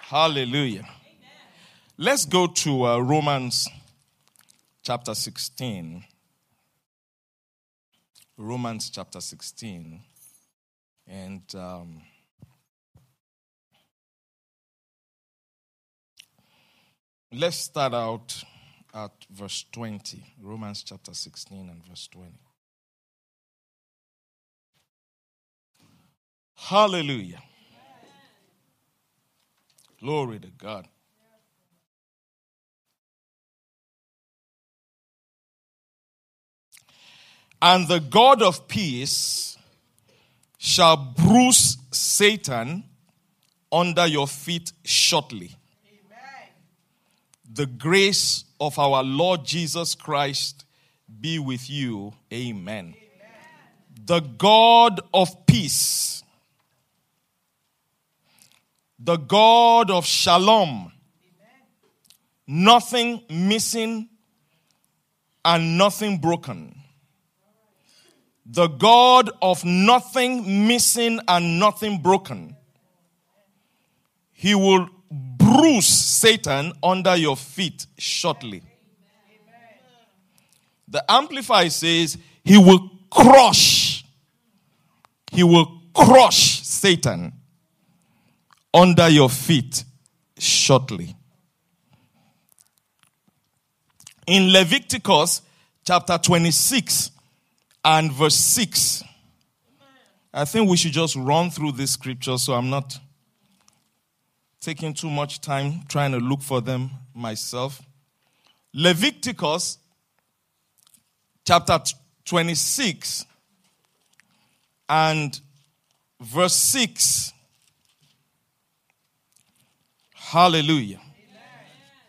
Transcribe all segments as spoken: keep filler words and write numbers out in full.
Hallelujah. Amen. Let's go to uh, Romans chapter sixteen. Romans chapter sixteen. And um, let's start out at verse twenty. Romans chapter sixteen and verse twenty. Hallelujah. Glory to God. And the God of peace shall bruise Satan under your feet shortly. Amen. The grace of our Lord Jesus Christ be with you. Amen. Amen. The God of peace, the God of shalom, amen, nothing missing and nothing broken. The God of nothing missing and nothing broken. He will bruise Satan under your feet shortly. Amen. The Amplified says he will crush. He will crush Satan under your feet shortly. In Leviticus chapter twenty-six and verse six, I think we should just run through this scripture so I'm not taking too much time trying to look for them myself. Leviticus chapter twenty-six and verse six. Hallelujah. Amen.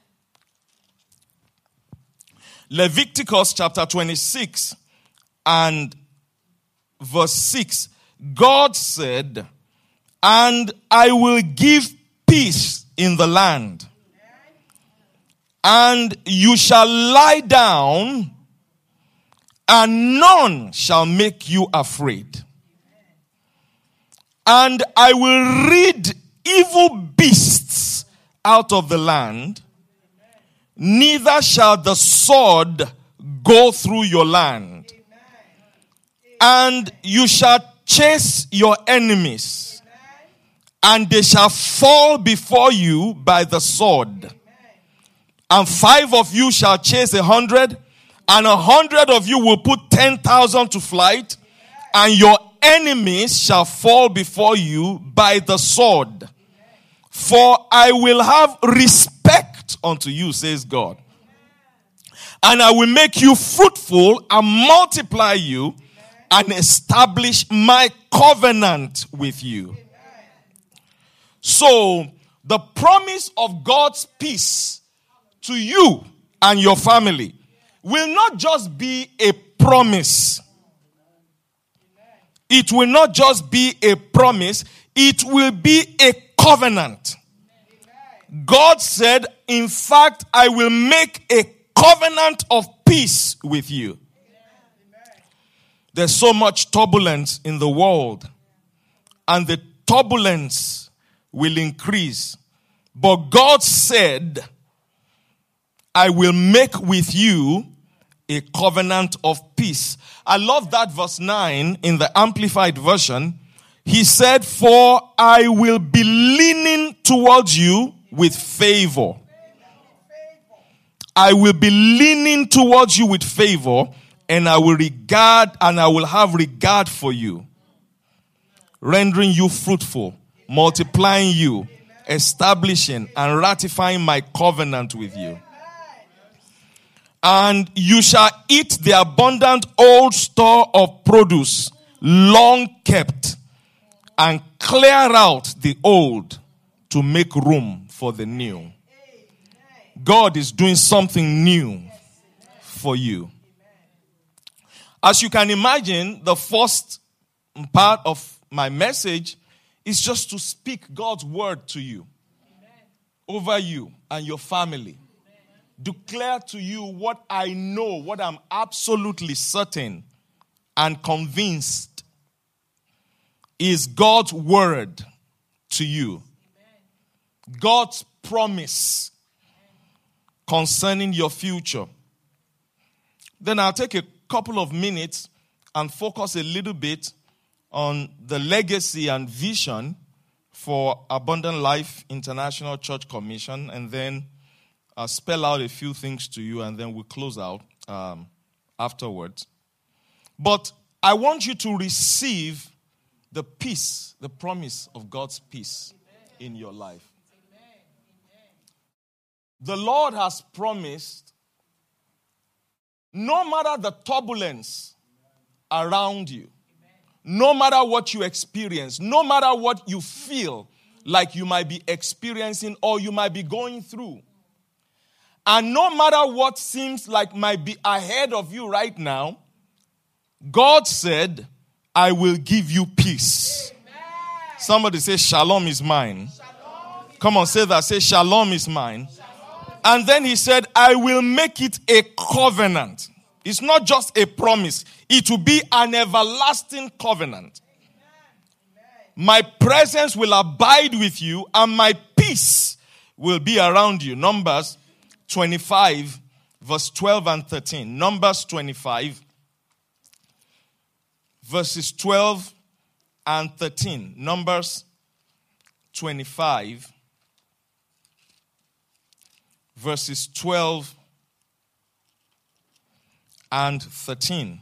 Leviticus chapter twenty-six and verse six. God said, and I will give peace in the land, and you shall lie down, and none shall make you afraid. And I will rid evil beasts out of the land, neither shall the sword go through your land. And you shall chase your enemies, and they shall fall before you by the sword. And five of you shall chase a hundred, and a hundred of you will put ten thousand to flight, and your enemies shall fall before you by the sword. For I will have respect unto you, says God. And I will make you fruitful and multiply you and establish my covenant with you. So, the promise of God's peace to you and your family will not just be a promise. It will not just be a promise. It will be a covenant. God said, in fact, I will make a covenant of peace with you. There's so much turbulence in the world, and the turbulence will increase. But God said, I will make with you a covenant of peace. I love that verse nine in the Amplified Version. He said, for I will be leaning towards you with favor. I will be leaning towards you with favor, and I will regard and I will have regard for you, rendering you fruitful, multiplying you, establishing and ratifying my covenant with you. And you shall eat the abundant old store of produce, long kept, and clear out the old to make room for the new. God is doing something new for you. As you can imagine, the first part of my message is just to speak God's word to you, over you and your family. Declare to you what I know, what I'm absolutely certain and convinced is God's word to you. God's promise concerning your future. Then I'll take a couple of minutes and focus a little bit on the legacy and vision for Abundant Life International Church Commission, and then I'll spell out a few things to you, and then we'll close out um, afterwards. But I want you to receive the peace, the promise of God's peace in your life. The Lord has promised, no matter the turbulence around you, no matter what you experience, no matter what you feel like you might be experiencing or you might be going through, and no matter what seems like might be ahead of you right now, God said, I will give you peace. Amen. Somebody say, Shalom is mine. Shalom. Come on, say that. Say, Shalom is mine. Shalom. And then he said, I will make it a covenant. It's not just a promise. It will be an everlasting covenant. Amen. My presence will abide with you, and my peace will be around you. Numbers twenty-five, verse twelve and thirteen. Numbers twenty-five, verses twelve and thirteen. Numbers twenty-five, verses twelve and thirteen.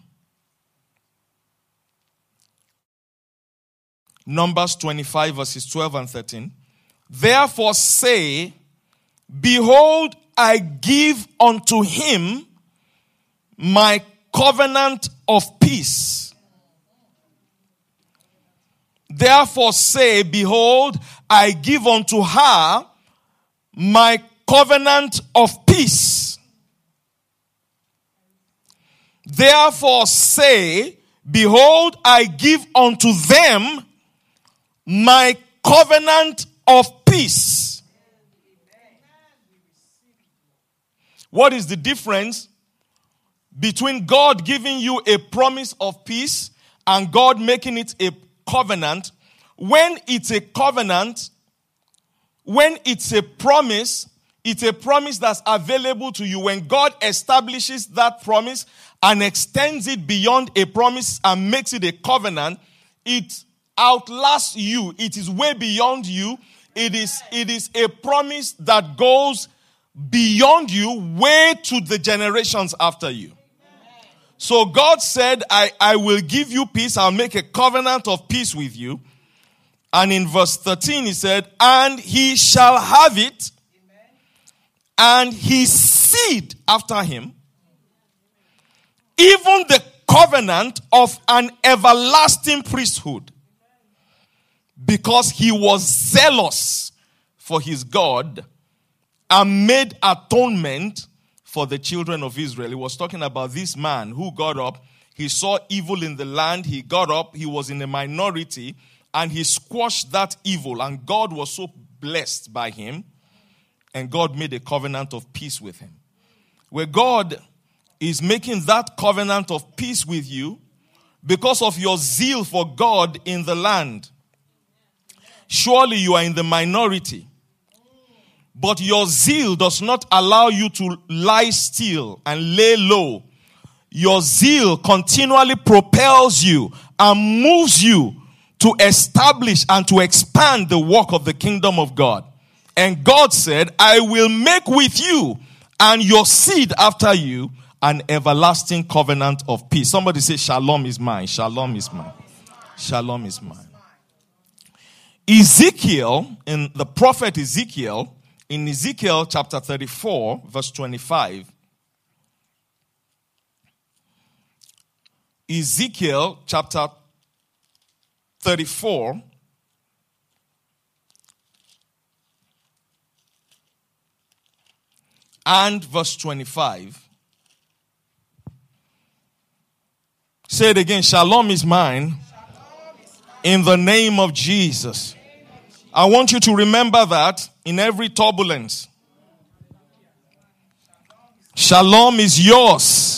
Numbers twenty-five, verses twelve and thirteen. Therefore say, behold, I give unto him my covenant of peace. Therefore say, behold, I give unto her my covenant of peace. Therefore say, behold, I give unto them my covenant of peace. What is the difference between God giving you a promise of peace and God making it a covenant? When it's a covenant, when it's a promise, it's a promise that's available to you. When God establishes that promise and extends it beyond a promise and makes it a covenant, it outlasts you. It is way beyond you. It is, it is a promise that goes beyond you, way to the generations after you. So God said, I, I will give you peace. I'll make a covenant of peace with you. And in verse thirteen, he said, and he shall have it, and his seed after him, even the covenant of an everlasting priesthood, because he was zealous for his God and made atonement for the children of Israel. He was talking about this man who got up. He saw evil in the land. He got up. He was in a minority, and he squashed that evil. And God was so blessed by him. And God made a covenant of peace with him. Where God is making that covenant of peace with you because of your zeal for God in the land. Surely you are in the minority. But your zeal does not allow you to lie still and lay low. Your zeal continually propels you and moves you to establish and to expand the work of the kingdom of God. And God said, I will make with you and your seed after you an everlasting covenant of peace. Somebody say, Shalom is mine. Shalom is mine. Shalom is mine. Ezekiel, in the prophet Ezekiel, in Ezekiel chapter thirty-four, verse twenty-five, Ezekiel chapter thirty-four, and verse twenty-five. Say it again. Shalom is mine. Shalom is mine. In the name of Jesus. I want you to remember that in every turbulence. Shalom is yours.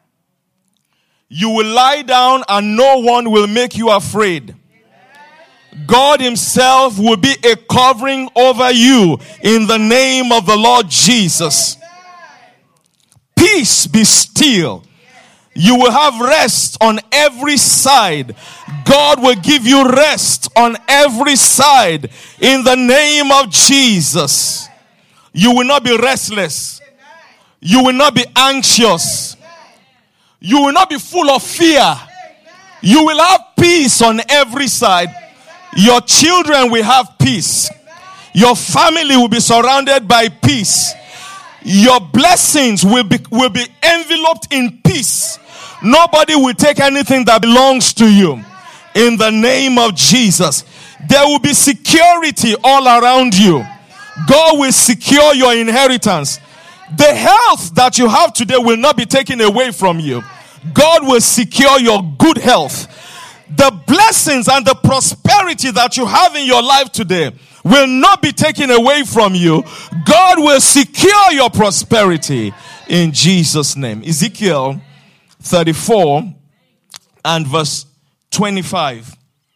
You will lie down and no one will make you afraid. God himself will be a covering over you in the name of the Lord Jesus. Peace be still. You will have rest on every side. God will give you rest on every side in the name of Jesus. You will not be restless. You will not be anxious. You will not be full of fear. You will have peace on every side. Your children will have peace. Your family will be surrounded by peace. Your blessings will be, will be enveloped in peace. Nobody will take anything that belongs to you. In the name of Jesus. There will be security all around you. God will secure your inheritance. The health that you have today will not be taken away from you. God will secure your good health. The blessings and the prosperity that you have in your life today will not be taken away from you. God will secure your prosperity in Jesus' name. Ezekiel thirty-four and verse twenty-five.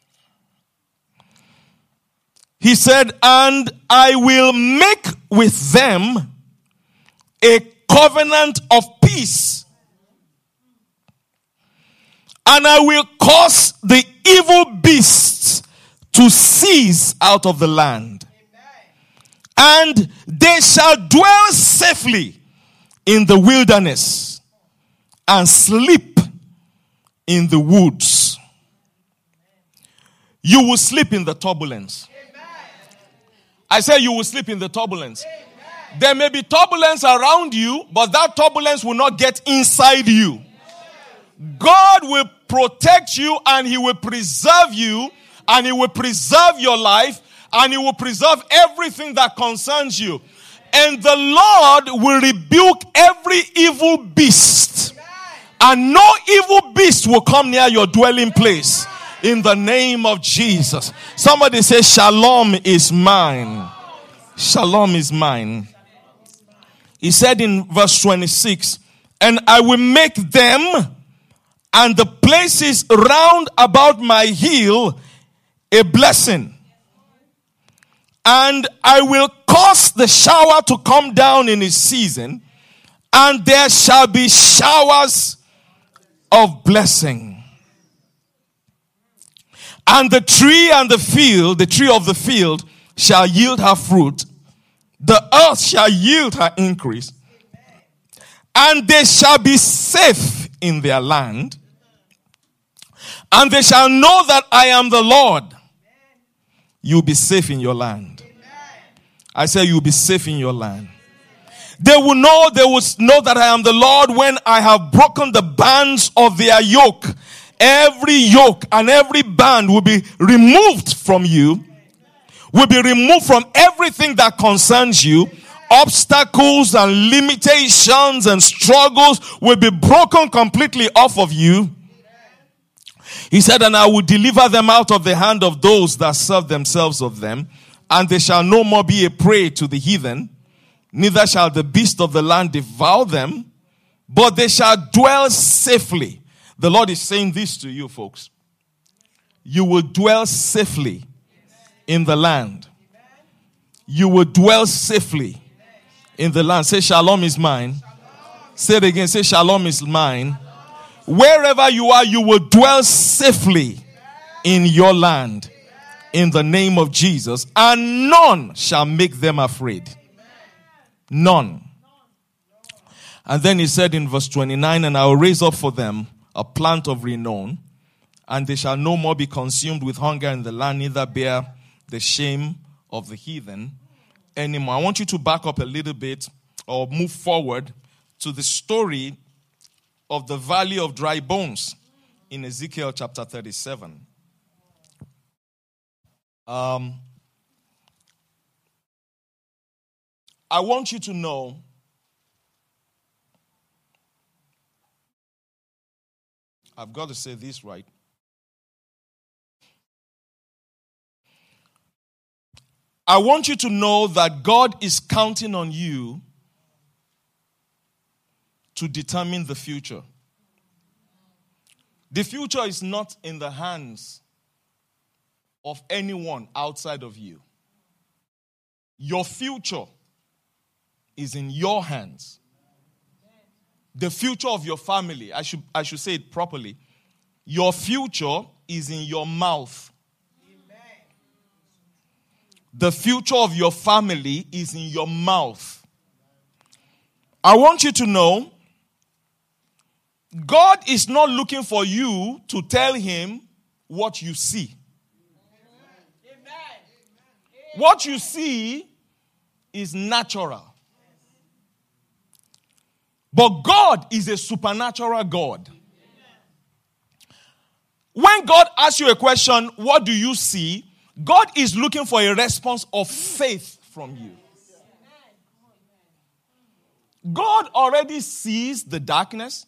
He said, and I will make with them a covenant of peace, and I will cause the evil beasts to cease out of the land. Amen. And they shall dwell safely in the wilderness and sleep in the woods. You will sleep in the turbulence. Amen. I say you will sleep in the turbulence. Amen. There may be turbulence around you, but that turbulence will not get inside you. God will protect you and he will preserve you and he will preserve your life and he will preserve everything that concerns you. And the Lord will rebuke every evil beast. And no evil beast will come near your dwelling place. In the name of Jesus. Somebody say, Shalom is mine. Shalom is mine. He said in verse twenty-six, and I will make them and the places round about my hill a blessing. And I will cause the shower to come down in its season, and there shall be showers of blessing. And the tree and the field, the tree of the field, shall yield her fruit. The earth shall yield her increase. And they shall be safe in their land. And they shall know that I am the Lord. You'll be safe in your land. I say you'll be safe in your land. They will know, they will know that I am the Lord when I have broken the bands of their yoke. Every yoke and every band will be removed from you. Will be removed from everything that concerns you. Obstacles and limitations and struggles will be broken completely off of you. He said, and I will deliver them out of the hand of those that serve themselves of them, and they shall no more be a prey to the heathen, neither shall the beast of the land devour them, but they shall dwell safely. The Lord is saying this to you, folks. You will dwell safely in the land. You will dwell safely in the land. Say, Shalom is mine. Say it again. Say, Shalom is mine. Wherever you are, you will dwell safely in your land in the name of Jesus, and none shall make them afraid. None. And then he said in verse twenty-nine, and I will raise up for them a plant of renown, and they shall no more be consumed with hunger in the land, neither bear the shame of the heathen anymore. I want you to back up a little bit or move forward to the story of the valley of dry bones in Ezekiel chapter thirty-seven. Um, I want you to know I've got to say this right. I want you to know that God is counting on you to determine the future. The future is not in the hands of anyone outside of you. Your future is in your hands. The future of your family, I should, I should say it properly. Your future is in your mouth. The future of your family is in your mouth. I want you to know, God is not looking for you to tell him what you see. What you see is natural. But God is a supernatural God. When God asks you a question, what do you see? God is looking for a response of faith from you. God already sees the darkness.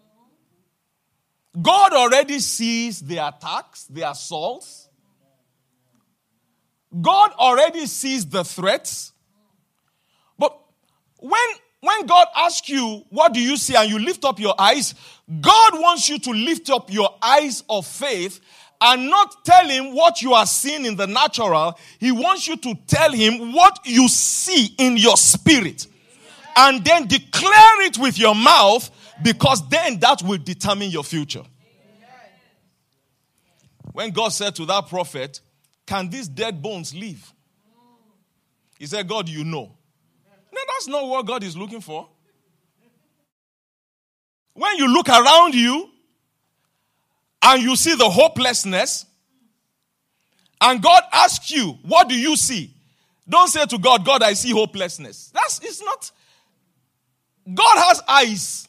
God already sees the attacks, the assaults. God already sees the threats. But when, when God asks you, what do you see? And you lift up your eyes, God wants you to lift up your eyes of faith and not tell him what you are seeing in the natural. He wants you to tell him what you see in your spirit. And then declare it with your mouth, because then that will determine your future. When God said to that prophet, can these dead bones live? He said, God, you know. No, that's not what God is looking for. When you look around you and you see the hopelessness, and God asks you, what do you see? Don't say to God, God, I see hopelessness. That's, it's not. God has eyes.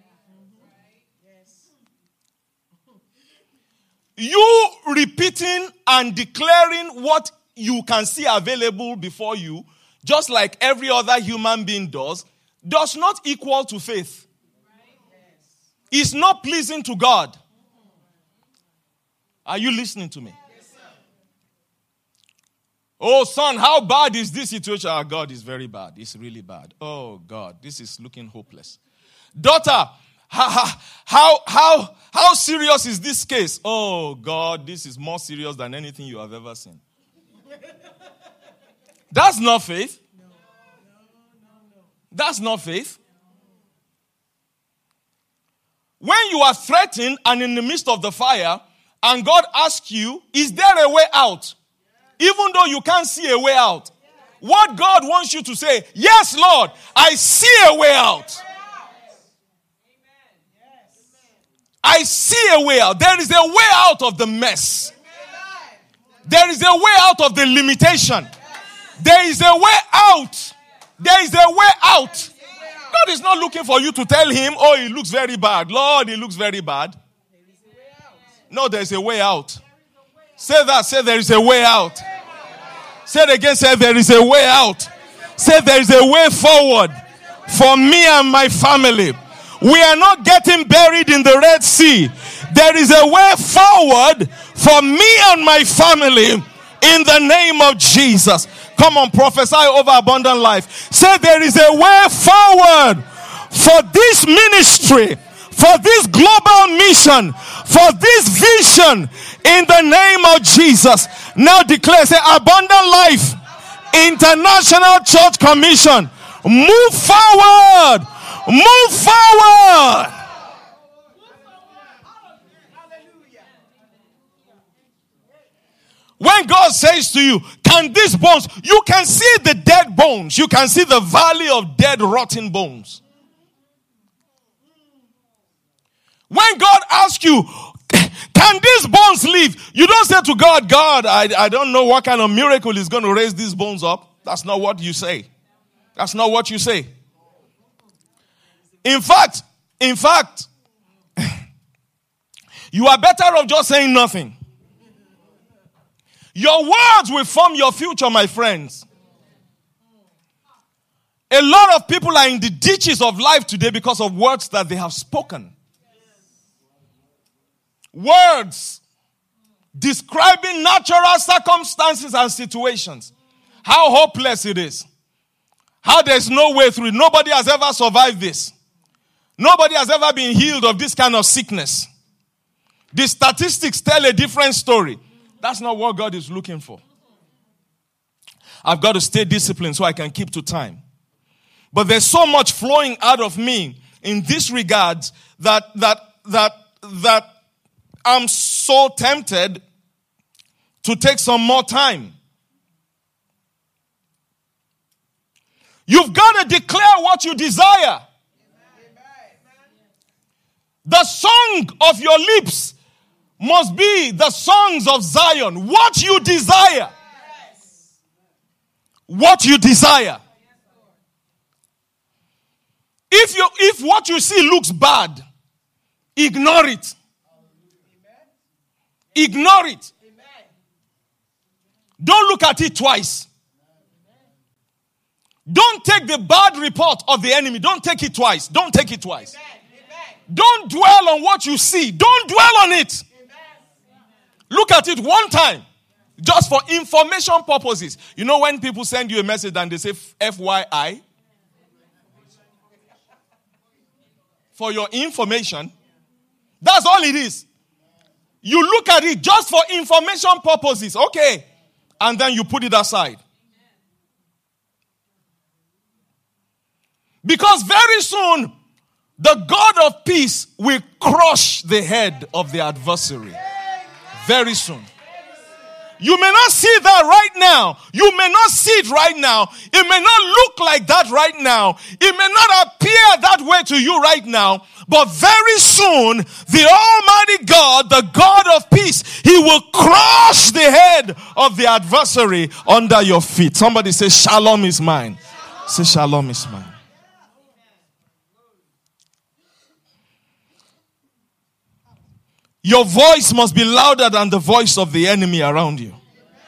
You repeating and declaring what you can see available before you, just like every other human being does, does not equal to faith. It's not pleasing to God. Are you listening to me? Oh, son, how bad is this situation? Oh, God, is very bad. It's really bad. Oh, God, this is looking hopeless. Daughter, how, how, how, how serious is this case? Oh, God, this is more serious than anything you have ever seen. That's not faith. That's not faith. When you are threatened and in the midst of the fire, and God asks you, is there a way out? Even though you can't see a way out. What God wants you to say, yes, Lord, I see a way out. I see a way out. There is a way out of the mess. There is a way out of the limitation. There is a way out. There is a way out. God is not looking for you to tell him, oh, it looks very bad. Lord, it looks very bad. No, there is a way out. Say that. Say there is a way out. Say it again. Say there is a way out. Say there is a way forward for me and my family. We are not getting buried in the Red Sea. There is a way forward for me and my family in the name of Jesus. Come on, prophesy over abundant life. Say there is a way forward for this ministry, for this global mission, for this vision in the name of Jesus. Now declare, say, Abundant Life International Church Commission. Move forward. Move forward. When God says to you, can these bones, you can see the dead bones. You can see the valley of dead, rotten bones. When God asks you, can these bones live? You don't say to God, God, I, I don't know what kind of miracle is going to raise these bones up. That's not what you say. That's not what you say. In fact, in fact, you are better off just saying nothing. Your words will form your future, my friends. A lot of people are in the ditches of life today because of words that they have spoken. Words describing natural circumstances and situations. How hopeless it is. How there's no way through it. Nobody has ever survived this. Nobody has ever been healed of this kind of sickness. The statistics tell a different story. That's not what God is looking for. I've got to stay disciplined so I can keep to time. But there's so much flowing out of me in this regard that that that that I'm so tempted to take some more time. You've got to declare what you desire. The song of your lips must be the songs of Zion. What you desire. What you desire. If you if what you see looks bad, ignore it. Ignore it. Don't look at it twice. Don't take the bad report of the enemy. Don't take it twice. Don't take it twice. Don't dwell on what you see. Don't dwell on it. Look at it one time. Just for information purposes. You know when people send you a message and they say F Y I? For your information. That's all it is. You look at it just for information purposes. Okay. And then you put it aside. Because very soon, the God of peace will crush the head of the adversary. Very soon. You may not see that right now. You may not see it right now. It may not look like that right now. It may not appear that way to you right now. But very soon, the Almighty God, the God of peace, He will crush the head of the adversary under your feet. Somebody say, Shalom is mine. Say, Shalom is mine. Your voice must be louder than the voice of the enemy around you.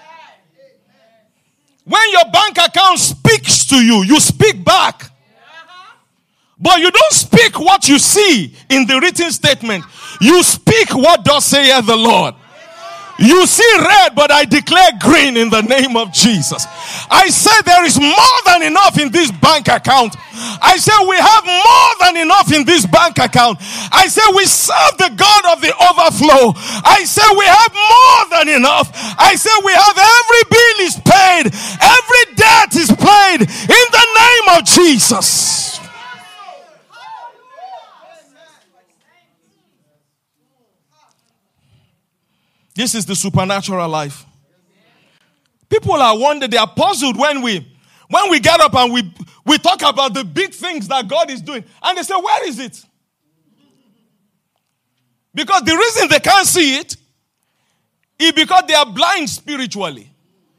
When your bank account speaks to you, you speak back. But you don't speak what you see in the written statement. You speak what does saith the Lord. You see red, but I declare green in the name of Jesus. I say there is more than enough in this bank account. I say we have more than enough in this bank account. I say we serve the God of the overflow. I say we have more than enough. I say we have every bill is paid. Every debt is paid in the name of Jesus. This is the supernatural life. People are wondering, they are puzzled when we when we get up and we, we talk about the big things that God is doing. And they say, where is it? Because the reason they can't see it is because they are blind spiritually.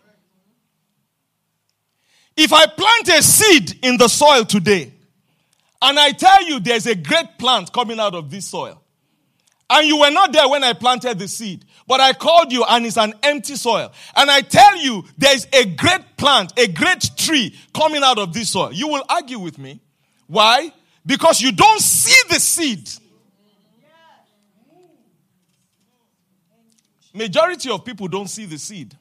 If I plant a seed in the soil today, and I tell you there's a great plant coming out of this soil, and you were not there when I planted the seed, but I called you and it's an empty soil. And I tell you there's a great plant, a great tree coming out of this soil. You will argue with me. Why? Because you don't see the seed. Majority of people don't see the seed.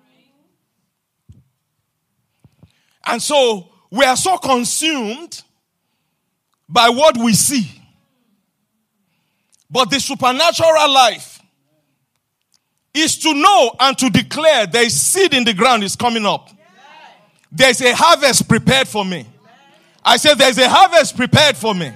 And so we are so consumed by what we see. But the supernatural life is to know and to declare there is seed in the ground is coming up. There's a harvest prepared for me. I said there's a harvest prepared for me.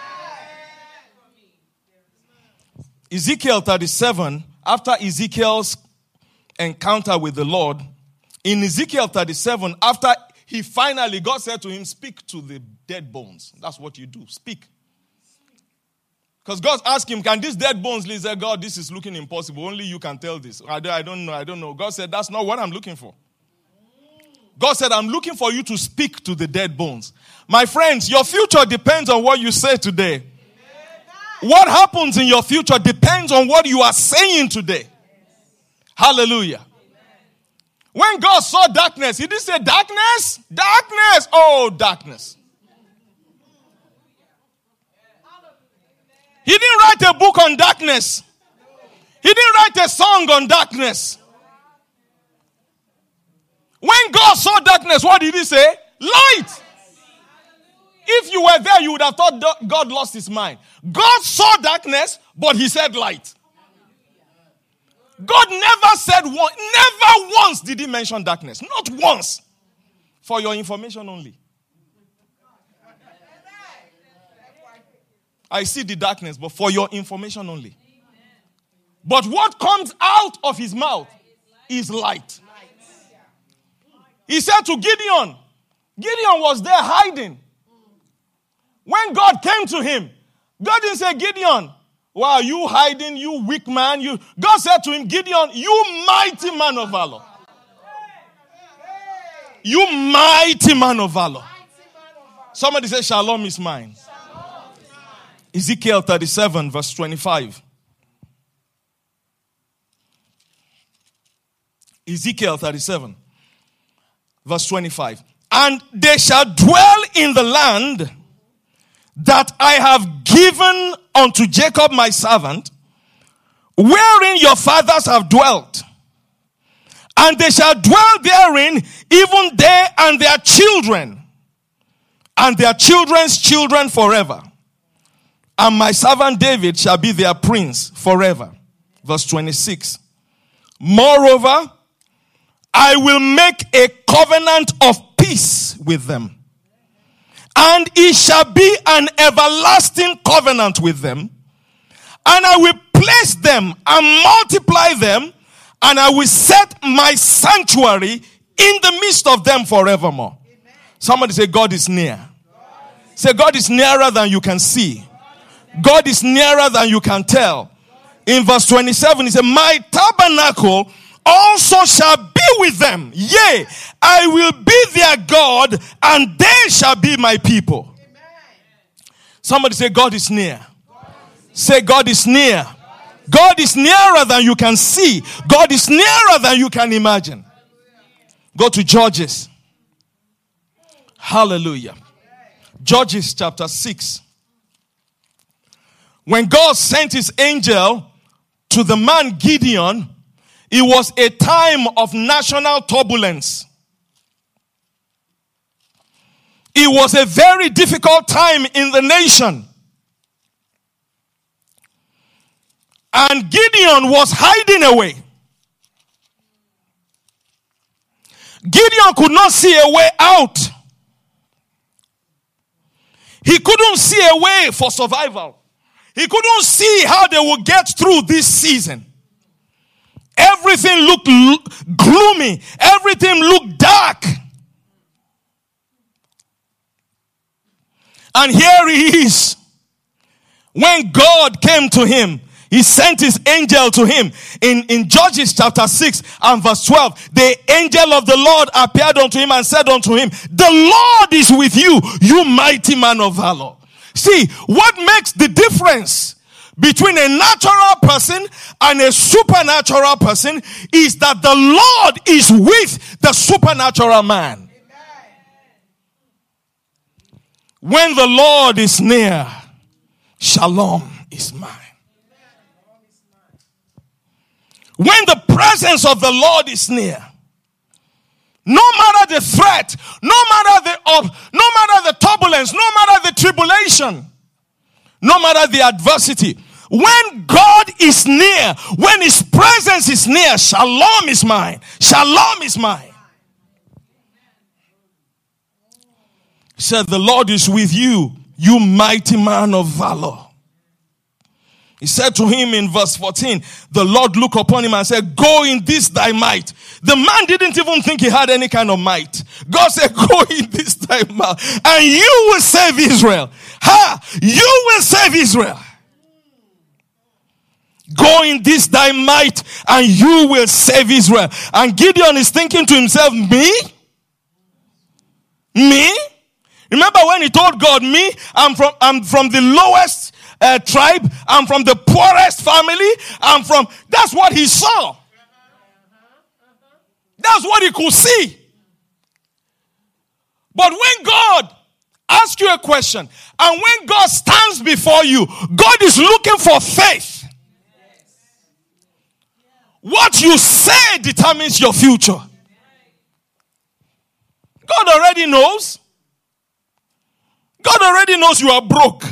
Ezekiel thirty-seven, after Ezekiel's encounter with the Lord, in Ezekiel thirty-seven, after he finally, God said to him, speak to the dead bones. That's what you do. Speak. Because God asked him, can these dead bones live? He said, God, this is looking impossible. Only you can tell this. I don't know. I don't know. God said, that's not what I'm looking for. God said, I'm looking for you to speak to the dead bones. My friends, your future depends on what you say today. What happens in your future depends on what you are saying today. Hallelujah. When God saw darkness, he didn't say darkness, darkness, oh darkness. He didn't write a book on darkness. He didn't write a song on darkness. When God saw darkness, what did he say? Light. If you were there, you would have thought God lost his mind. God saw darkness, but he said light. God never said one, never once did he mention darkness. Not once. For your information only. I see the darkness, but for your information only. But what comes out of his mouth is light. He said to Gideon, Gideon was there hiding. When God came to him, God didn't say, Gideon, why are you hiding, you weak man? You. God said to him, Gideon, you mighty man of valor. You mighty man of valor. Somebody say, Shalom is mine. Ezekiel thirty-seven, verse twenty-five. Ezekiel thirty-seven, verse twenty-five. And they shall dwell in the land that I have given unto Jacob my servant, wherein your fathers have dwelt. And they shall dwell therein, even they and their children, and their children's children forever. And my servant David shall be their prince forever. Verse twenty-six. Moreover, I will make a covenant of peace with them. And it shall be an everlasting covenant with them. And I will place them and multiply them. And I will set my sanctuary in the midst of them forevermore. Amen. Somebody say, God is near. God. Say, God is nearer than you can see. God is nearer than you can tell. In verse twenty-seven, he said, my tabernacle also shall be with them. Yea, I will be their God, and they shall be my people. Amen. Somebody say, God is near. God is near. Say, God is near. God is nearer than you can see. God is nearer than you can imagine. Go to Judges. Hallelujah. Judges chapter six. When God sent his angel to the man Gideon, it was a time of national turbulence. It was a very difficult time in the nation. And Gideon was hiding away. Gideon could not see a way out. He couldn't see a way for survival. He couldn't see how they would get through this season. Everything looked gloomy. Everything looked dark. And here he is. When God came to him, he sent his angel to him. In, in Judges chapter six and verse twelve, the angel of the Lord appeared unto him and said unto him, the Lord is with you, you mighty man of valor. See, what makes the difference between a natural person and a supernatural person is that the Lord is with the supernatural man. When the Lord is near, shalom is mine. When the presence of the Lord is near, no matter the threat, no matter the uh, no matter the turbulence, no matter the tribulation, no matter the adversity, when God is near, when his presence is near, shalom is mine. Shalom is mine. He said, the Lord is with you, you mighty man of valor. He said to him in verse fourteen, the Lord looked upon him and said, go in this thy might. The man didn't even think he had any kind of might. God said, go in this thy might, and you will save Israel. Ha! You will save Israel. Go in this thy might, and you will save Israel. And Gideon is thinking to himself, me? Me? Remember when he told God, me? I'm from, I'm from the lowest Uh, tribe, I'm from the poorest family, I'm from, that's what he saw. That's what he could see. But when God asks you a question, and when God stands before you, God is looking for faith. What you say determines your future. God already knows. God already knows you are broke.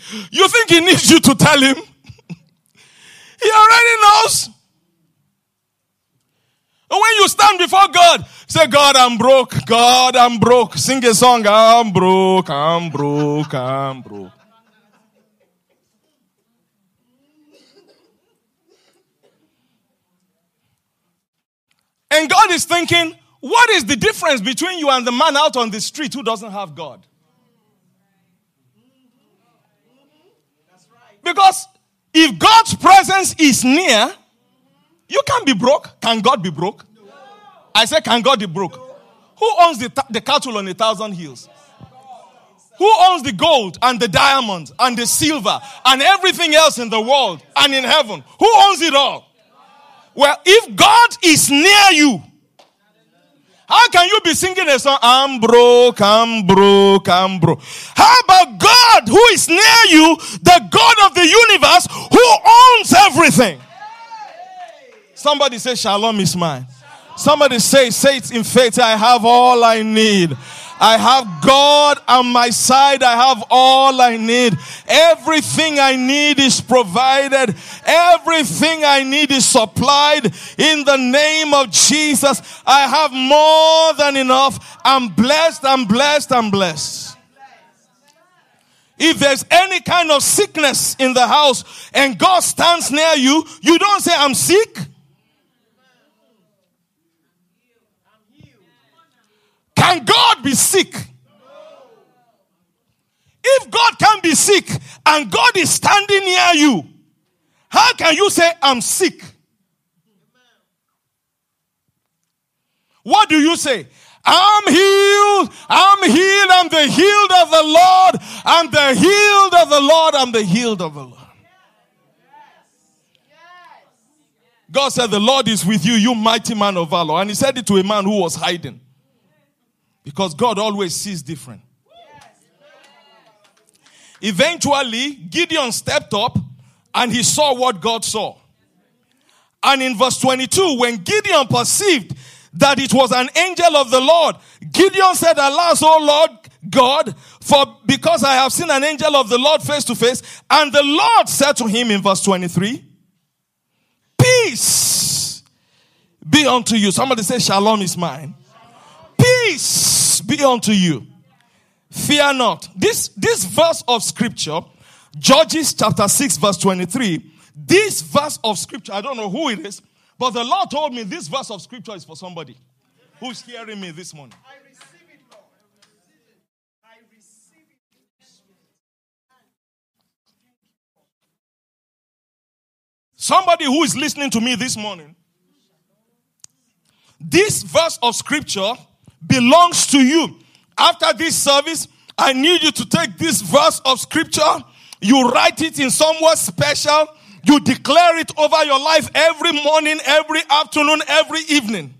You think he needs you to tell him? He already knows. And when you stand before God, say, God, I'm broke. God, I'm broke. Sing a song. I'm broke. I'm broke. I'm broke. And God is thinking, what is the difference between you and the man out on the street who doesn't have God? Because if God's presence is near, you can't be broke. Can God be broke? I say, can God be broke? Who owns the, the cattle on a thousand hills? Who owns the gold and the diamond and the silver and everything else in the world and in heaven? Who owns it all? Well, if God is near you, how can you be singing a song? I'm broke, I'm broke, I'm broke. How about God who is near you, the God of the universe who owns everything? Somebody say, Shalom is mine. Somebody say, say it in faith, I have all I need. I have God on my side. I have all I need. Everything I need is provided. Everything I need is supplied. In the name of Jesus, I have more than enough. I'm blessed, I'm blessed, I'm blessed. If there's any kind of sickness in the house and God stands near you, you don't say, I'm sick. Can God be sick? If God can be sick and God is standing near you, how can you say, I'm sick? What do you say? I'm healed. I'm healed. I'm the healed of the Lord. I'm the healed of the Lord. I'm the healed of the Lord. God said, the Lord is with you, you mighty man of valor. And he said it to a man who was hiding. Because God always sees different. Eventually, Gideon stepped up and he saw what God saw. And in verse twenty-two, when Gideon perceived that it was an angel of the Lord, Gideon said, alas, O Lord God, for because I have seen an angel of the Lord face to face. And the Lord said to him in verse twenty-three, peace be unto you. Somebody say, Shalom is mine. Peace be unto you. Fear not. This, this verse of scripture, Judges chapter six verse twenty-three, this verse of scripture, I don't know who it is, but the Lord told me this verse of scripture is for somebody who's hearing me this morning. I receive it, Lord. I receive it. Somebody who is listening to me this morning, this verse of scripture belongs to you. After this service, I need you to take this verse of scripture, you write it in somewhere special, you declare it over your life every morning, every afternoon, every evening.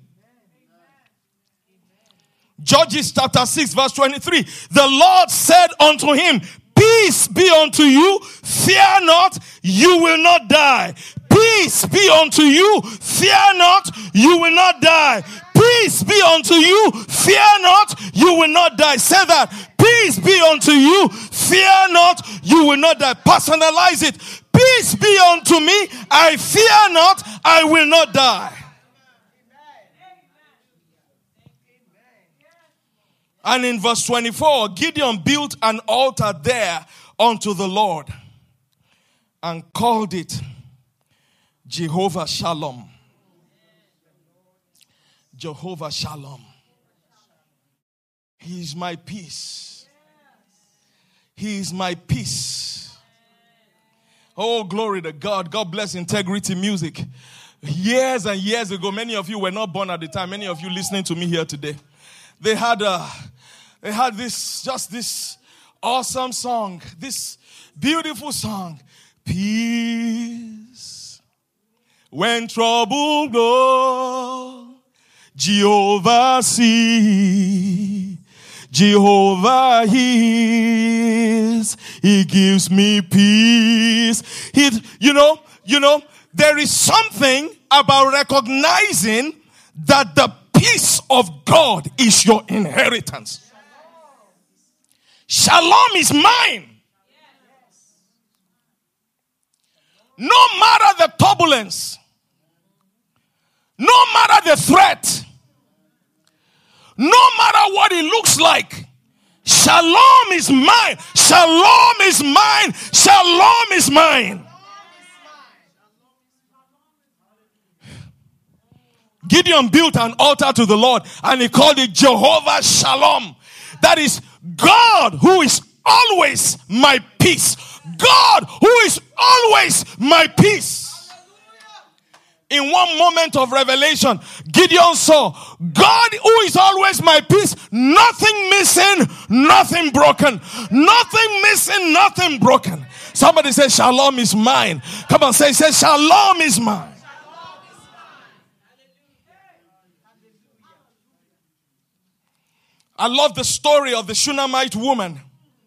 Judges chapter six verse twenty-three. The Lord said unto him, peace be unto you, fear not, you will not die. Peace be unto you, fear not, you will not die. Peace be unto you, fear not, you will not die. Say that. Peace be unto you, fear not, you will not die. Personalize it. Peace be unto me, I fear not, I will not die. And in verse twenty-four, Gideon built an altar there unto the Lord and called it Jehovah Shalom. Jehovah Shalom. He is my peace. He is my peace. Oh, glory to God. God bless Integrity Music. Years and years ago, many of you were not born at the time. Many of you listening to me here today. They had a, they had this, just this awesome song. This beautiful song. Peace. When trouble goes, Jehovah see, Jehovah heals, he gives me peace. He, you know, you know, there is something about recognizing that the peace of God is your inheritance. Shalom is mine. no matter the turbulence, no matter the threat, no matter what it looks like, shalom is mine. Shalom is mine. Shalom is mine. Gideon built an altar to the Lord and he called it Jehovah Shalom. That is God who is always my peace. God who is always my peace. In one moment of revelation, Gideon saw God who is always my peace. Nothing missing, nothing broken. Nothing missing, nothing broken. Somebody say shalom is mine. Come on, say, say shalom is mine. I love the story of the Shunammite woman.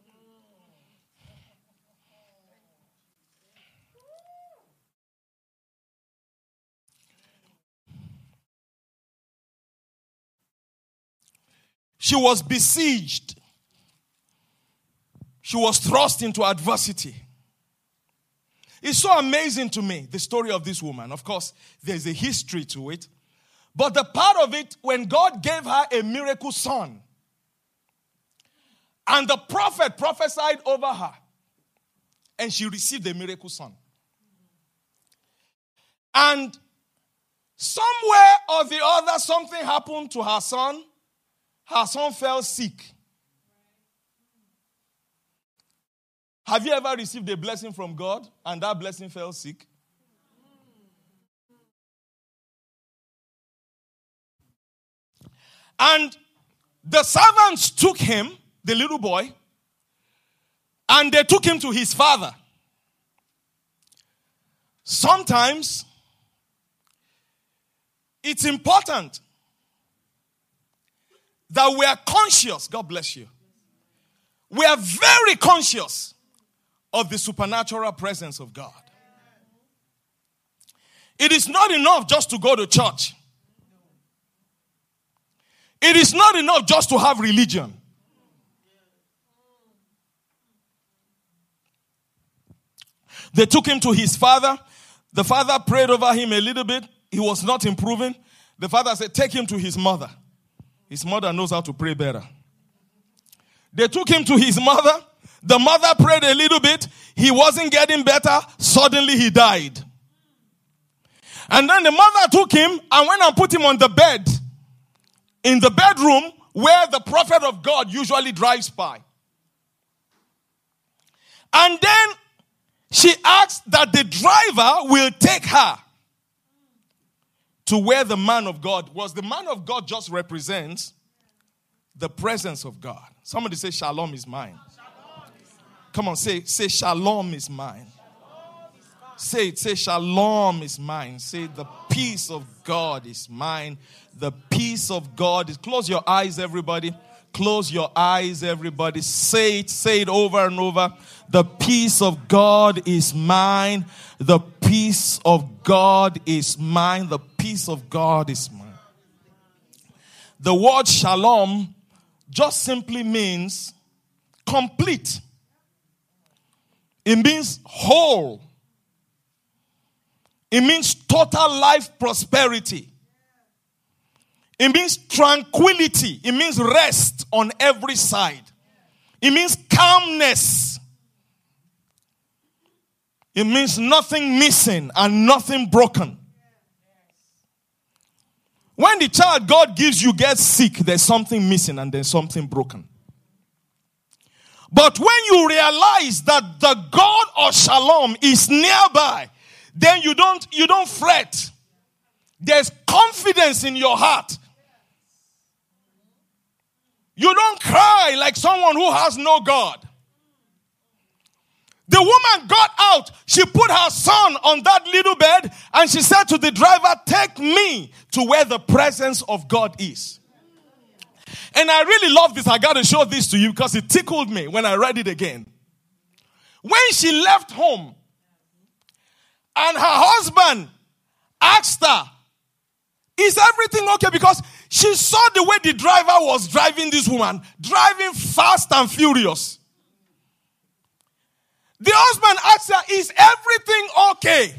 She was besieged. She was thrust into adversity. It's so amazing to me, the story of this woman. Of course, there's a history to it. But the part of it, when God gave her a miracle son, and the prophet prophesied over her, and she received a miracle son. And somewhere or the other, something happened to her son. Her son fell sick. Have you ever received a blessing from God and that blessing fell sick? And the servants took him, the little boy, and they took him to his father. Sometimes it's important that we are conscious, God bless you. We are very conscious of the supernatural presence of God. It is not enough just to go to church. It is not enough just to have religion. They took him to his father. The father prayed over him a little bit. He was not improving. The father said, take him to his mother. His mother knows how to pray better. They took him to his mother. The mother prayed a little bit. He wasn't getting better. Suddenly he died. And then the mother took him and went and put him on the bed in the bedroom where the prophet of God usually drives by. And then she asked that the driver will take her to where the man of God was. The man of God just represents the presence of God. Somebody say, shalom is mine. Shalom is mine. Come on, say, say shalom is mine. Shalom is mine. Say it, say shalom is mine. Say the peace of God is mine. The peace of God is. Close your eyes, everybody. Close your eyes, everybody. Say it, say it over and over. The peace of God is mine. The peace of God is mine. The peace of God is mine. The word shalom just simply means complete. It means whole. It means total life prosperity. It means tranquility. It means rest on every side. It means calmness. It means nothing missing and nothing broken. When the child God gives you gets sick, there's something missing and there's something broken. But when you realize that the God of Shalom is nearby, then you don't, you don't fret. There's confidence in your heart. You don't cry like someone who has no God. The woman got out. She put her son on that little bed and she said to the driver, take me to where the presence of God is. And I really love this. I got to show this to you because it tickled me when I read it again. When she left home and her husband asked her, is everything okay? Because she saw the way the driver was driving this woman, driving fast and furious. The husband asked her, is everything okay?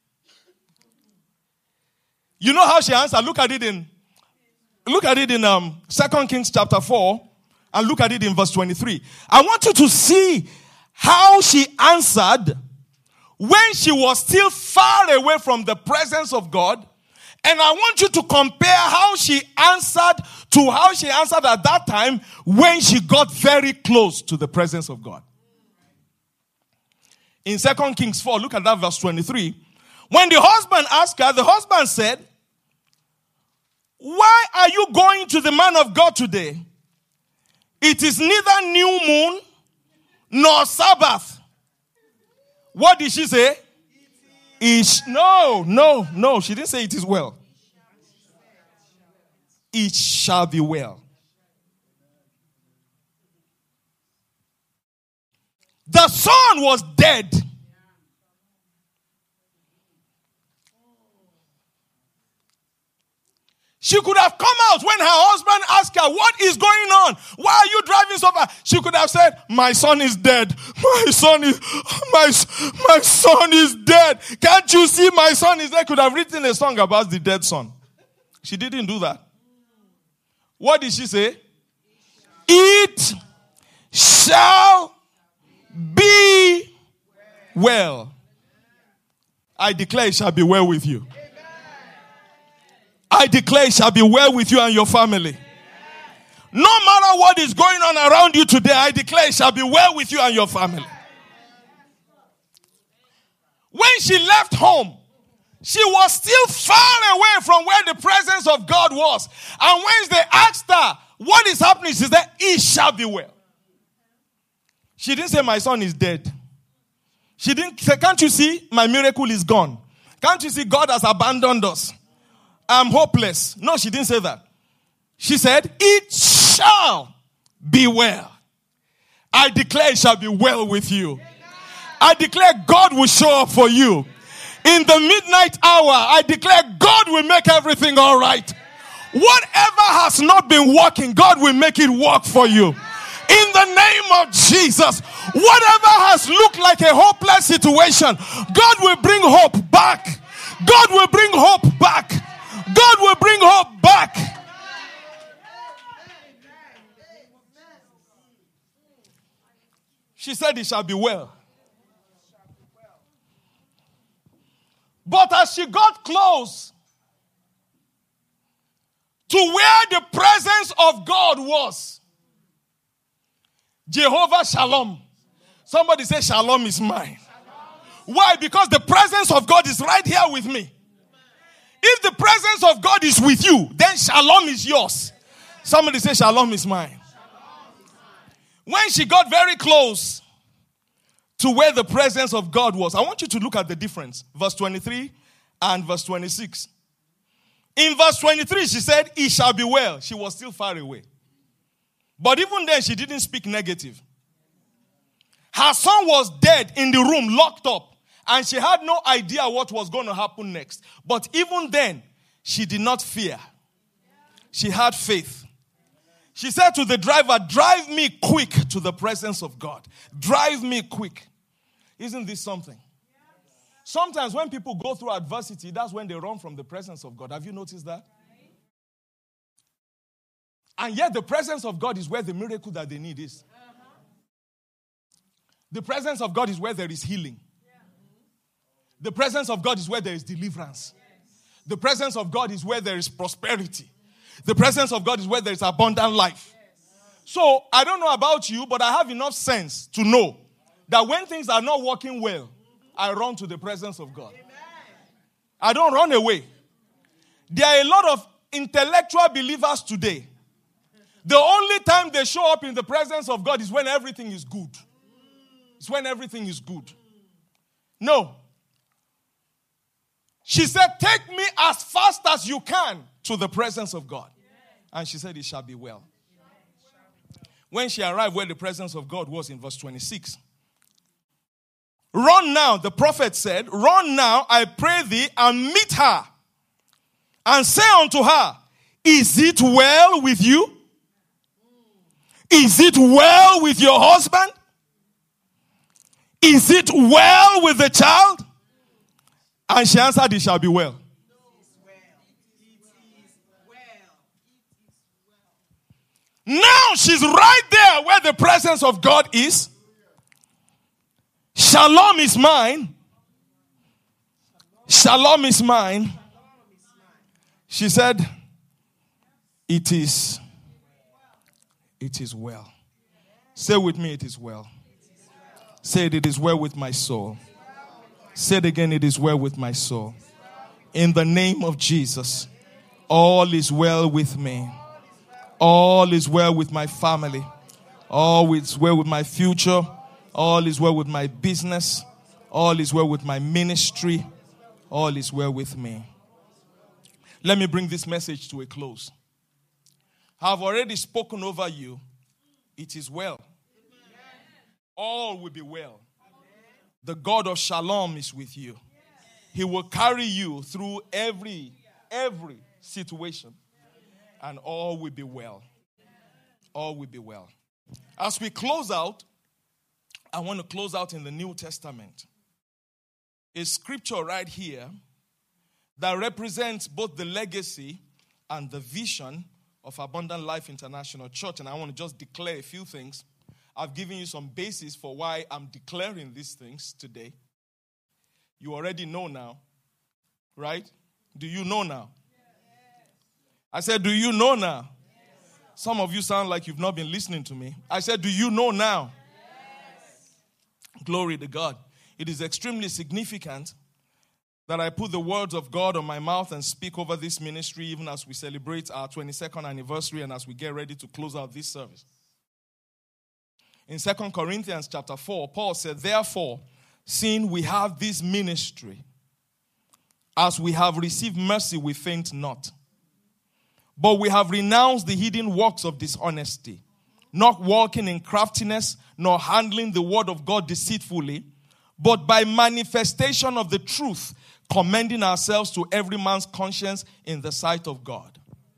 You know how she answered? Look at it in look at it in um Second Kings chapter four, and look at it in verse twenty-three. I want you to see how she answered when she was still far away from the presence of God. And I want you to compare how she answered to how she answered at that time when she got very close to the presence of God. In Second Kings four, look at that verse twenty-three. When the husband asked her, the husband said, why are you going to the man of God today? It is neither new moon nor Sabbath. What did she say? It, no, no, no. She didn't say it is well. It shall be well. The son was dead. She could have come out when her husband asked her, what is going on? Why are you driving so far? She could have said, my son is dead. My son is, my, my son is dead. Can't you see my son is dead? Could have written a song about the dead son. She didn't do that. What did she say? It shall be well. I declare it shall be well with you. I declare it shall be well with you and your family. No matter what is going on around you today, I declare it shall be well with you and your family. When she left home, she was still far away from where the presence of God was. And when they asked her, what is happening? She said, it shall be well. She didn't say, my son is dead. She didn't say, can't you see? My miracle is gone. Can't you see? God has abandoned us. I'm hopeless. No, she didn't say that. She said, it shall be well. I declare it shall be well with you. I declare God will show up for you. In the midnight hour, I declare God will make everything all right. Whatever has not been working, God will make it work for you. In the name of Jesus, whatever has looked like a hopeless situation, God will bring hope back. God will bring hope back. God will bring hope back. She said it shall be well. But as she got close to where the presence of God was, Jehovah Shalom. Somebody say Shalom is mine. Why? Because the presence of God is right here with me. If the presence of God is with you, then Shalom is yours. Somebody say Shalom is mine. When she got very close to where the presence of God was, I want you to look at the difference. Verse twenty-three and verse twenty-six. In verse twenty-three, she said, it shall be well. She was still far away. But even then, she didn't speak negative. Her son was dead in the room, locked up. And she had no idea what was going to happen next. But even then, she did not fear. She had faith. She said to the driver, drive me quick to the presence of God. Drive me quick. Isn't this something? Sometimes when people go through adversity, that's when they run from the presence of God. Have you noticed that? And yet the presence of God is where the miracle that they need is. The presence of God is where there is healing. The presence of God is where there is deliverance. The presence of God is where there is prosperity. The presence of God is where there is abundant life. So, I don't know about you, but I have enough sense to know that when things are not working well, I run to the presence of God. I don't run away. There are a lot of intellectual believers today. The only time they show up in the presence of God is when everything is good. It's when everything is good. No. She said, take me as fast as you can to the presence of God. And she said, it shall be well. When she arrived where the presence of God was in verse twenty-six. Run now, the prophet said, run now, I pray thee, and meet her. And say unto her, is it well with you? Is it well with your husband? Is it well with the child? And she answered, it shall be well. Now she's right there where the presence of God is. Shalom is mine. Shalom is mine. She said, it is, it is well. Say with me, it is well. Say it, it is well with my soul. Say it again, it is well with my soul. In the name of Jesus, all is well with me. All is well with my family. All is well with my future. All is well with my business. All is well with my ministry. All is well with me. Let me bring this message to a close. I've already spoken over you. It is well. All will be well. The God of Shalom is with you. He will carry you through every, every situation. And all will be well. All will be well. As we close out, I want to close out in the New Testament. A scripture right here that represents both the legacy and the vision of Abundant Life International Church. And I want to just declare a few things. I've given you some basis for why I'm declaring these things today. You already know now, right? Do you know now? I said, do you know now? Yes. Some of you sound like you've not been listening to me. I said, do you know now? Yes. Glory to God. It is extremely significant that I put the words of God on my mouth and speak over this ministry even as we celebrate our twenty-second anniversary and as we get ready to close out this service. In Second Corinthians chapter four, Paul said, therefore, seeing we have this ministry, as we have received mercy, we faint not. But we have renounced the hidden works of dishonesty, not walking in craftiness, nor handling the word of God deceitfully, but by manifestation of the truth, commending ourselves to every man's conscience in the sight of God.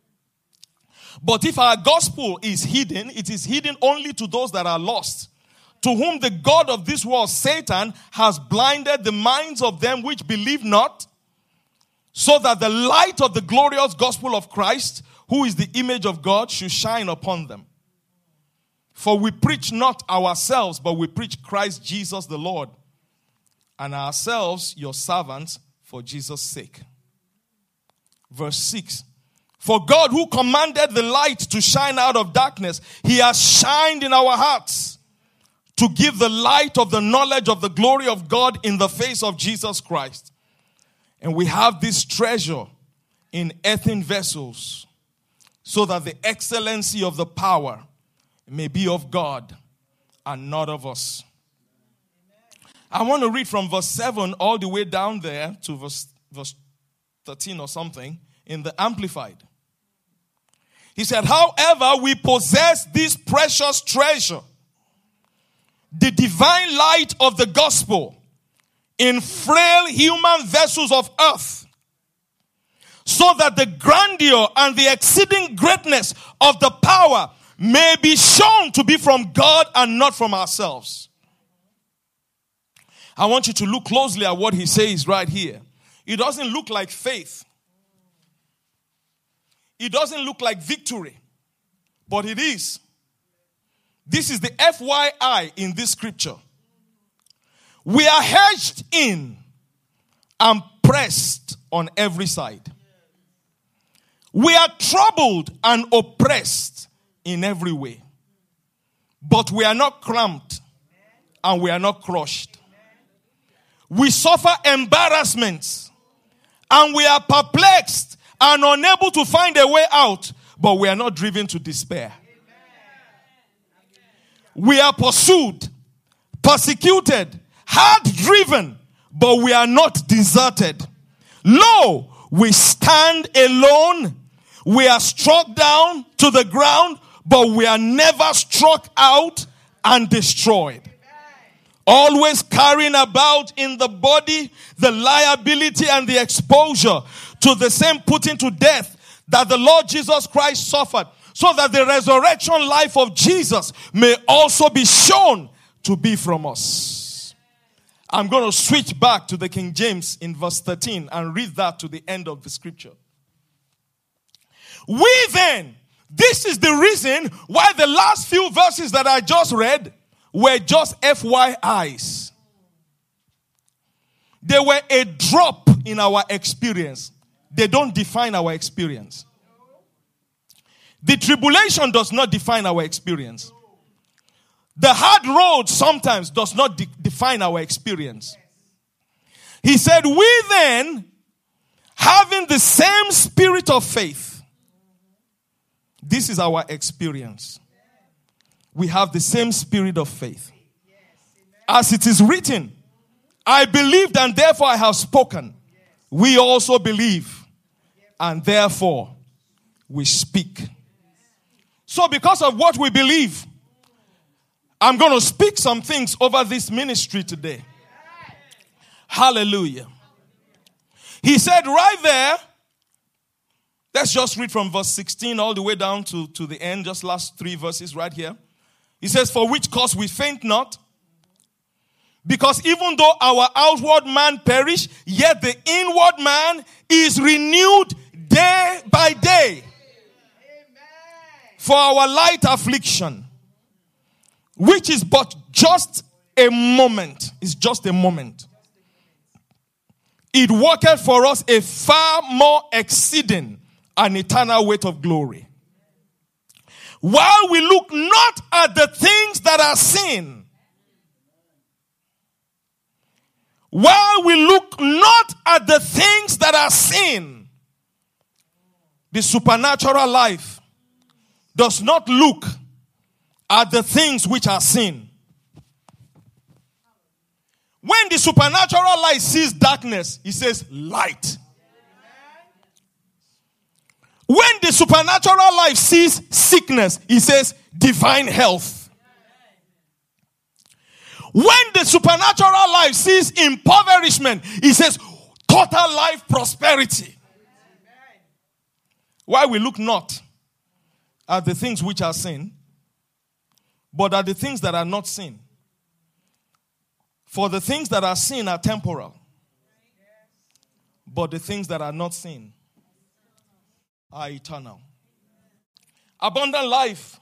But if our gospel is hidden, it is hidden only to those that are lost, to whom the God of this world, Satan, has blinded the minds of them which believe not, so that the light of the glorious gospel of Christ, who is the image of God, should shine upon them. For we preach not ourselves, but we preach Christ Jesus the Lord, and ourselves your servants for Jesus' sake. Verse six. For God, who commanded the light to shine out of darkness, he has shined in our hearts to give the light of the knowledge of the glory of God in the face of Jesus Christ. And we have this treasure in earthen vessels, so that the excellency of the power may be of God and not of us. I want to read from verse seven all the way down there to verse, verse thirteen or something in the Amplified. He said, however, we possess this precious treasure, the divine light of the gospel, in frail human vessels of earth, so that the grandeur and the exceeding greatness of the power may be shown to be from God and not from ourselves. I want you to look closely at what he says right here. It doesn't look like faith. It doesn't look like victory, but it is. This is the F Y I in this scripture. We are hedged in and pressed on every side. We are troubled and oppressed in every way. But we are not cramped and we are not crushed. We suffer embarrassments and we are perplexed and unable to find a way out, but we are not driven to despair. We are pursued, persecuted, hard driven, but we are not deserted. Lo, we stand alone. We are struck down to the ground, but we are never struck out and destroyed. Always carrying about in the body the liability and the exposure to the same putting to death that the Lord Jesus Christ suffered, so that the resurrection life of Jesus may also be shown to be from us. I'm going to switch back to the King James in verse thirteen and read that to the end of the scripture. We then, this is the reason why the last few verses that I just read were just F Y Is. They were a drop in our experience. They don't define our experience. The tribulation does not define our experience. The hard road sometimes does not de- define our experience. He said, we then, having the same spirit of faith, this is our experience. We have the same spirit of faith. As it is written, I believed and therefore I have spoken. We also believe and therefore we speak. So because of what we believe, I'm going to speak some things over this ministry today. Hallelujah. He said right there, let's just read from verse sixteen all the way down to, to the end, just last three verses right here. He says, for which cause we faint not, because even though our outward man perish, yet the inward man is renewed day by day. For our light affliction, which is but just a moment, is just a moment, it worketh for us a far more exceeding and eternal weight of glory. While we look not at the things that are seen, while we look not at the things that are seen, the supernatural life does not look at the things which are seen. When the supernatural light sees darkness, he says light. When the supernatural life sees sickness, he says divine health. When the supernatural life sees impoverishment, he says total life prosperity. Why we look not at the things which are seen, but at the things that are not seen. For the things that are seen are temporal, but the things that are not seen are eternal. Abundant life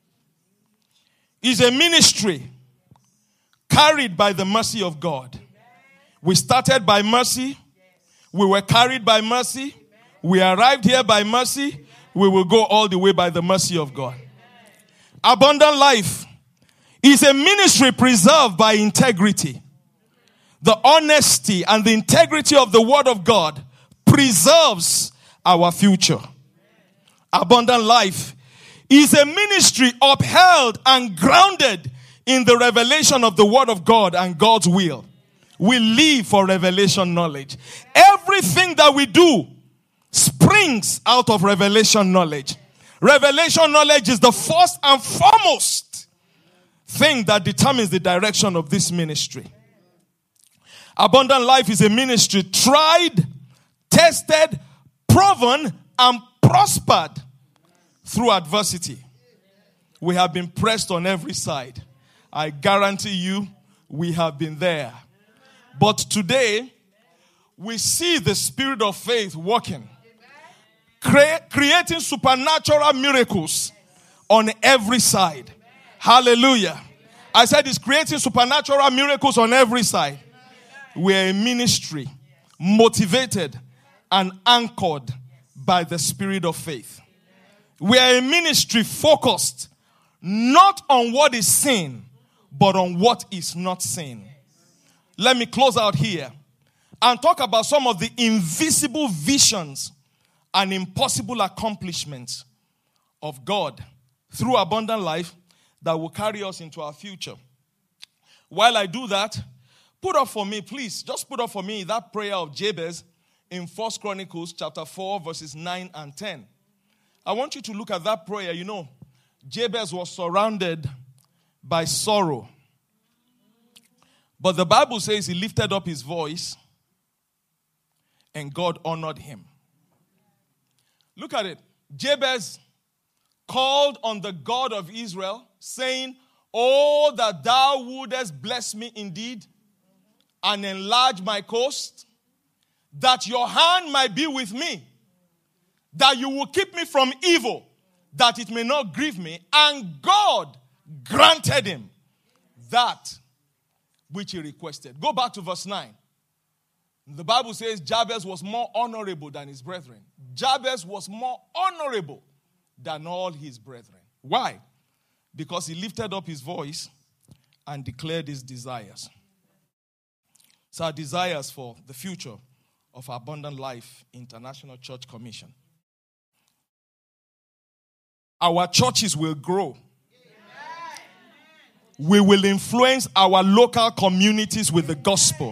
is a ministry carried by the mercy of God. We started by mercy. We were carried by mercy. We arrived here by mercy. We will go all the way by the mercy of God. Abundant life is a ministry preserved by integrity. The honesty and the integrity of the word of God preserves our future. Abundant life is a ministry upheld and grounded in the revelation of the word of God and God's will. We live for revelation knowledge. Everything that we do springs out of revelation knowledge. Revelation knowledge is the first and foremost thing that determines the direction of this ministry. Abundant life is a ministry tried, tested, proven, and prospered through adversity. We have been pressed on every side. I guarantee you, we have been there. But today, we see the spirit of faith working, cre- creating supernatural miracles on every side. Hallelujah. I said it's creating supernatural miracles on every side. We're a ministry motivated and anchored by the spirit of faith. We are a ministry focused not on what is seen, but on what is not seen. Let me close out here and talk about some of the invisible visions and impossible accomplishments of God through abundant life that will carry us into our future. While I do that, put up for me, please, just put up for me that prayer of Jabez in First Chronicles chapter four, verses nine and ten. I want you to look at that prayer. You know, Jabez was surrounded by sorrow. But the Bible says he lifted up his voice and God honored him. Look at it. Jabez called on the God of Israel, saying, "Oh, that thou wouldest bless me indeed and enlarge my coast, that your hand might be with me, that you will keep me from evil, that it may not grieve me. And God granted him that which he requested. Go back to verse nine. The Bible says Jabez was more honorable than his brethren. Jabez was more honorable than all his brethren. Why? Because he lifted up his voice and declared his desires. So our desires for the future of Abundant Life International Church Commission. Our churches will grow. We will influence our local communities with the gospel.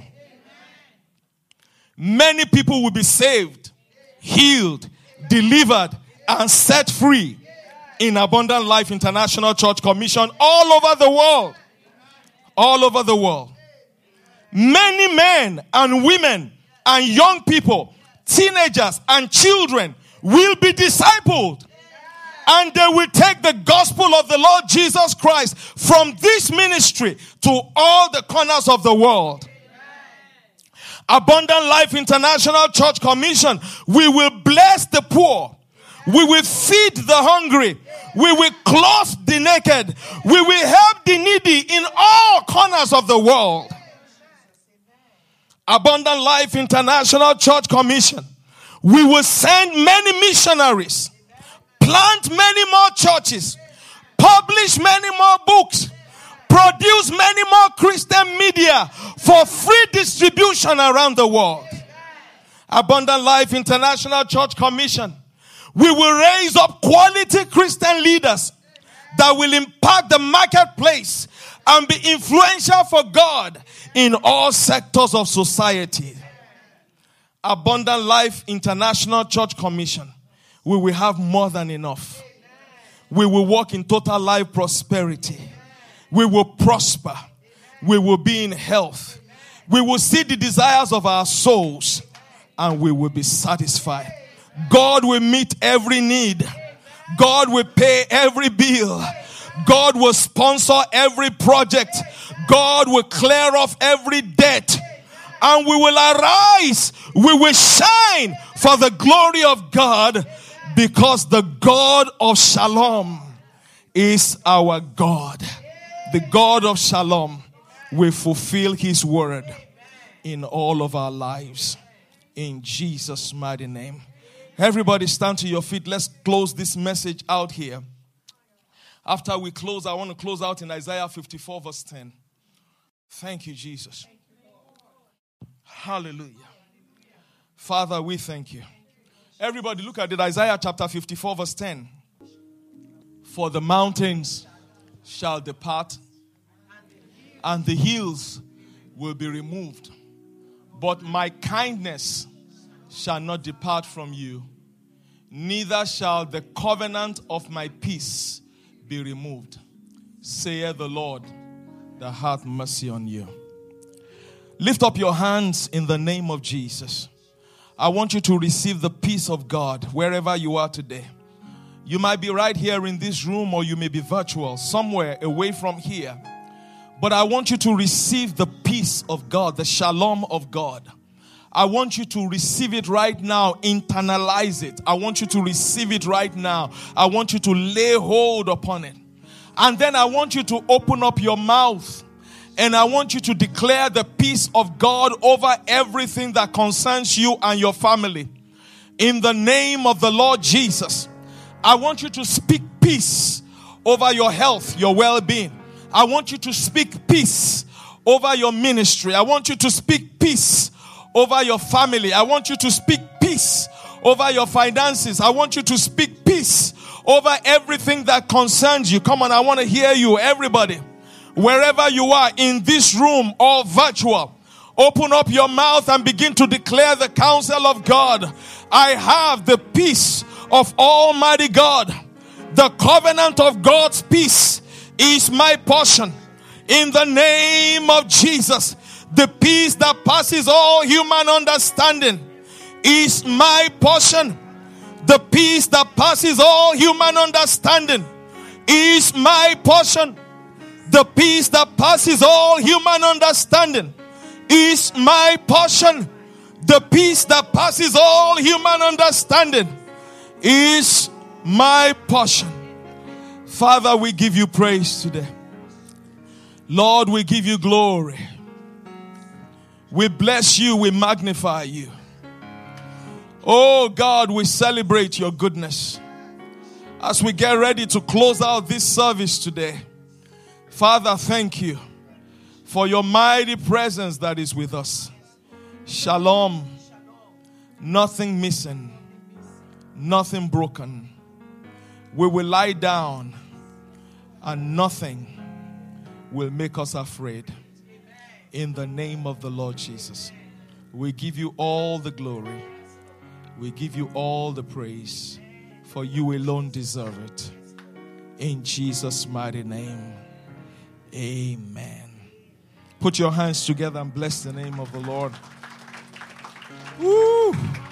Many people will be saved, healed, delivered, and set free in Abundant Life International Church Commission all over the world. All over the world. Many men and women and young people, teenagers and children will be discipled. And they will take the gospel of the Lord Jesus Christ from this ministry to all the corners of the world. Abundant Life International Church Commission, we will bless the poor. We will feed the hungry. We will clothe the naked. We will help the needy in all corners of the world. Abundant Life International Church Commission, we will send many missionaries, plant many more churches, publish many more books, produce many more Christian media for free distribution around the world. Abundant Life International Church Commission, we will raise up quality Christian leaders that will impact the marketplace and be influential for God in all sectors of society. Abundant Life International Church Commission, we will have more than enough. We will walk in total life prosperity. We will prosper. We will be in health. We will see the desires of our souls and we will be satisfied. God will meet every need. God will pay every bill. God will sponsor every project. God will clear off every debt. And we will arise. We will shine for the glory of God, because the God of Shalom is our God. The God of Shalom will fulfill his word in all of our lives. In Jesus' mighty name. Everybody stand to your feet. Let's close this message out here. After we close, I want to close out in Isaiah fifty-four verse ten. Thank you, Jesus. Hallelujah. Father, we thank you. Everybody look at it. Isaiah chapter fifty-four verse ten. For the mountains shall depart and the hills will be removed. But my kindness shall not depart from you, neither shall the covenant of my peace be removed, saith the Lord that hath mercy on you. Lift up your hands in the name of Jesus. I want you to receive the peace of God wherever you are today. You might be right here in this room, or you may be virtual, somewhere away from here. But I want you to receive the peace of God, the shalom of God. I want you to receive it right now. Internalize it. I want you to receive it right now. I want you to lay hold upon it. And then I want you to open up your mouth. And I want you to declare the peace of God over everything that concerns you and your family. In the name of the Lord Jesus, I want you to speak peace over your health, your well-being. I want you to speak peace over your ministry. I want you to speak peace over your family. I want you to speak peace over your finances. I want you to speak peace over everything that concerns you. Come on, I want to hear you, everybody. Wherever you are, in this room or virtual, open up your mouth and begin to declare the counsel of God. I have the peace of Almighty God. The covenant of God's peace is my portion. In the name of Jesus, the peace that passes all human understanding is my portion. The peace that passes all human understanding is my portion. The peace that passes all human understanding is my portion. The peace that passes all human understanding is my portion. Father, we give you praise today. Lord, we give you glory. We bless you. We magnify you. Oh God, we celebrate your goodness. As we get ready to close out this service today, Father, thank you for your mighty presence that is with us. Shalom. Nothing missing. Nothing broken. We will lie down and nothing will make us afraid. In the name of the Lord Jesus, we give you all the glory. We give you all the praise, for you alone deserve it. In Jesus' mighty name, amen. Put your hands together and bless the name of the Lord. Woo!